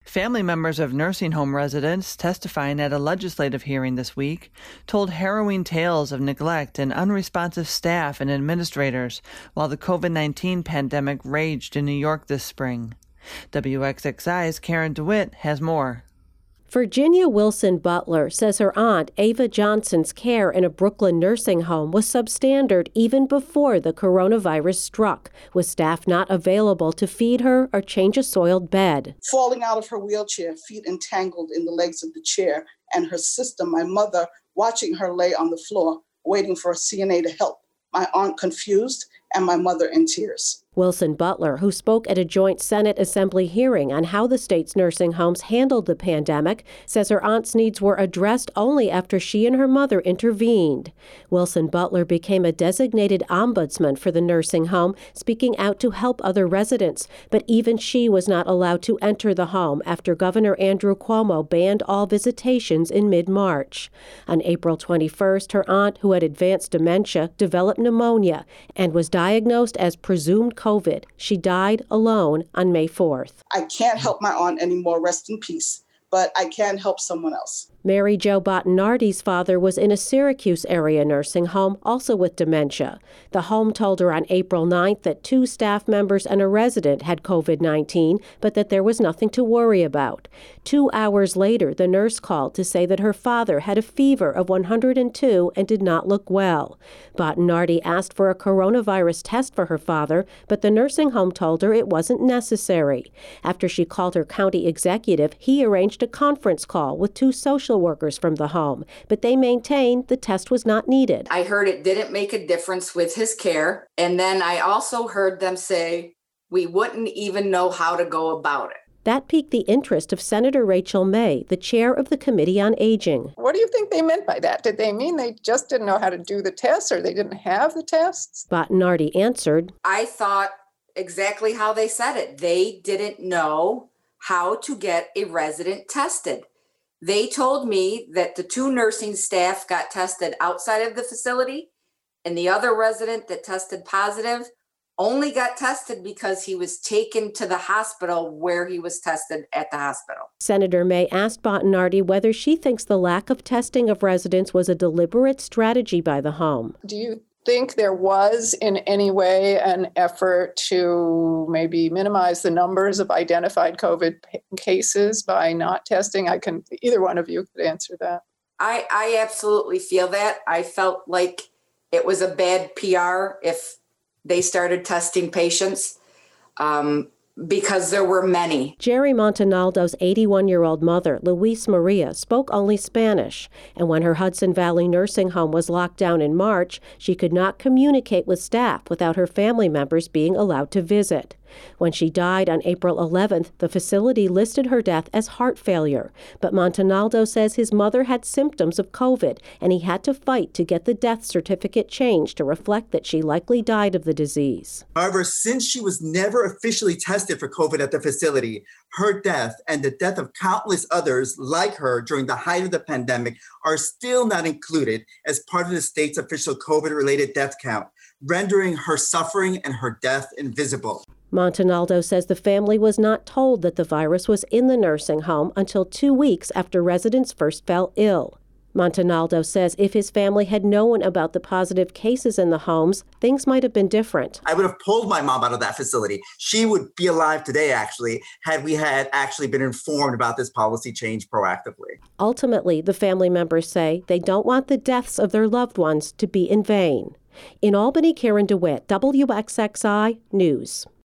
Family members of nursing home residents testifying at a legislative hearing this week told harrowing tales of neglect and unresponsive staff and administrators while the COVID-19 pandemic raged in New York this spring. WXXI's Karen DeWitt has more. Virginia Wilson Butler says her aunt, Ava Johnson's care in a Brooklyn nursing home was substandard even before the coronavirus struck, with staff not available to feed her or change a soiled bed. Falling out of her wheelchair, feet entangled in the legs of the chair, and her sister, my mother, watching her lay on the floor, waiting for a CNA to help. My aunt confused and my mother in tears. Wilson Butler, who spoke at a joint Senate Assembly hearing on how the state's nursing homes handled the pandemic, says her aunt's needs were addressed only after she and her mother intervened. Wilson Butler became a designated ombudsman for the nursing home, speaking out to help other residents, but even she was not allowed to enter the home after Governor Andrew Cuomo banned all visitations in mid-March. On April 21st, her aunt, who had advanced dementia, developed pneumonia and was diagnosed as presumed COVID. She died alone on May 4th. I can't help my aunt anymore, rest in peace, but I can help someone else. Mary Jo Bottinardi's father was in a Syracuse area nursing home, also with dementia. The home told her on April 9th that 2 staff members and a resident had COVID-19, but that there was nothing to worry about. 2 hours later, the nurse called to say that her father had a fever of 102 and did not look well. Bottinardi asked for a coronavirus test for her father, but the nursing home told her it wasn't necessary. After she called her county executive, he arranged a conference call with 2 social workers from the home, but they maintained the test was not needed. I heard it didn't make a difference with his care, and then I also heard them say we wouldn't even know how to go about it. That piqued the interest of Senator Rachel May, the chair of the Committee on Aging. What do you think they meant by that? Did they mean they just didn't know how to do the tests, or they didn't have the tests? Bottinardi answered, I thought exactly how they said it. They didn't know how to get a resident tested. They told me that the 2 nursing staff got tested outside of the facility, and the other resident that tested positive only got tested because he was taken to the hospital where he was tested at the hospital. Senator May asked Bottinardi whether she thinks the lack of testing of residents was a deliberate strategy by the home. Do you think there was in any way an effort to maybe minimize the numbers of identified COVID cases by not testing? Either one of you could answer that. I absolutely feel that. I felt like it was a bad PR if they started testing patients because there were many. Jerry Montanaldo's 81-year-old mother, Luis Maria, spoke only Spanish, and when her Hudson Valley nursing home was locked down in March, she could not communicate with staff without her family members being allowed to visit. When she died on April 11th, the facility listed her death as heart failure, but Montanaldo says his mother had symptoms of COVID, and he had to fight to get the death certificate changed to reflect that she likely died of the disease. However, since she was never officially tested for COVID at the facility, her death and the death of countless others like her during the height of the pandemic are still not included as part of the state's official COVID-related death count, rendering her suffering and her death invisible. Montanaldo says the family was not told that the virus was in the nursing home until 2 weeks after residents first fell ill. Montanaldo says if his family had known about the positive cases in the homes, things might have been different. I would have pulled my mom out of that facility. She would be alive today, actually, had we had actually been informed about this policy change proactively. Ultimately, the family members say they don't want the deaths of their loved ones to be in vain. In Albany, Karen DeWitt, WXXI News.